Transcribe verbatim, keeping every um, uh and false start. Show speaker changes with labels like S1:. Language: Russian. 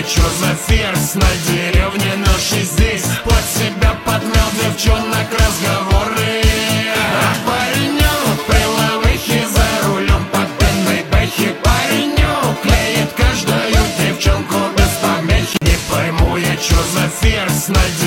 S1: чё за ферзь на деревне нашей здесь? Под себя подмял девчонок разговоры. А паренек при лавыхе за рулем под пенной бэхи. Паренек клеит каждую девчонку без помехи. Не пойму я, чё за ферзь на